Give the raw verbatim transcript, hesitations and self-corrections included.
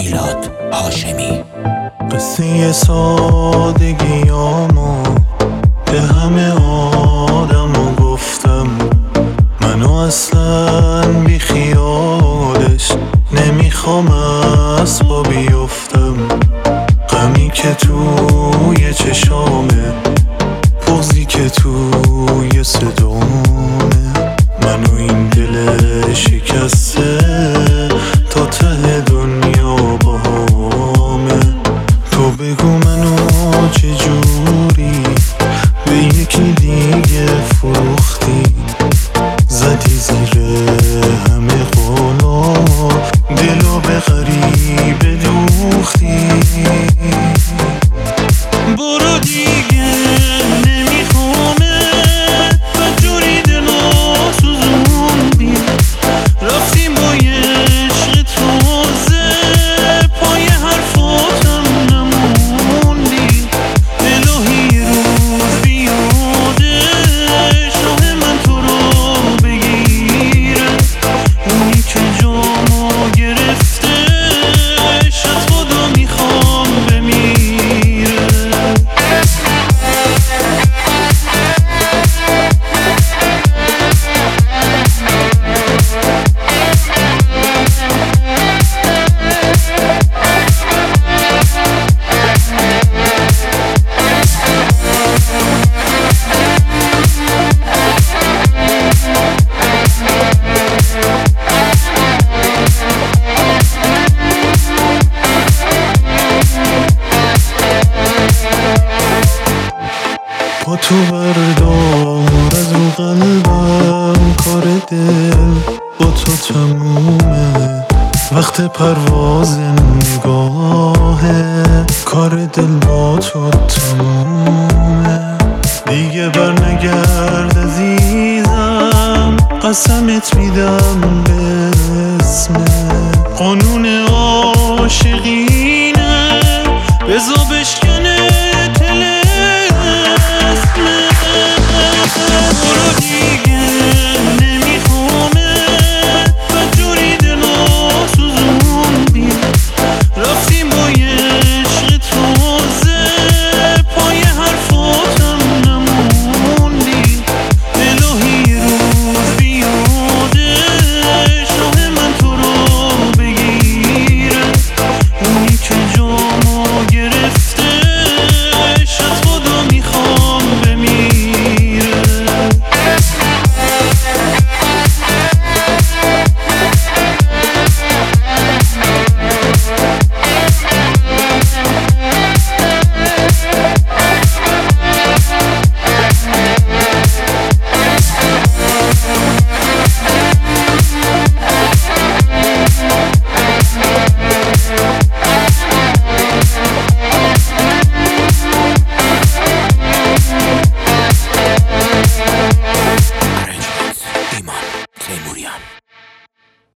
میلاد هاشمی. قصه سادگیامو به همه آدمو گفتم، منو اصلا بی خیالش نمیخوام از پا بیفتم. غمی که توی چشامه، بغضی که توی صدامه، منو این دل شکسته تا ته دنیا باهامه. تو بگو منو چجوری به یکی دیگه فروختی، زدی زیر همه قولا دلو به غریبه دوختی. برو دیگه نمیخوامت، بدجوری دلو سوزوندی، رفتیم با یه عشق تازه، پای حرفاتم نموندی. الهی یه روز بیادش راه من تو رو بگیره، اونی که جامو گرفتش از خدا میخوام بمیره. با تو بردار از رو قلبم، کار دل با تو تمومه. وقت پرواز نگاهه، کار دل با تو تمومه. دیگه بر نگرد عزیزم، قسمت میدم به اسم قانون